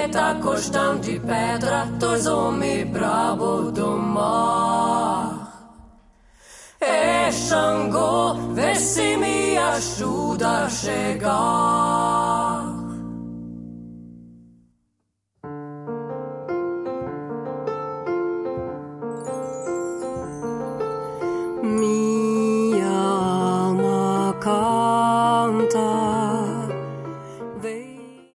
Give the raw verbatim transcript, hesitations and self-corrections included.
tako stam di Petra, to zomi bravo doma. E Shango, vesi mi asciuda chegar. Mi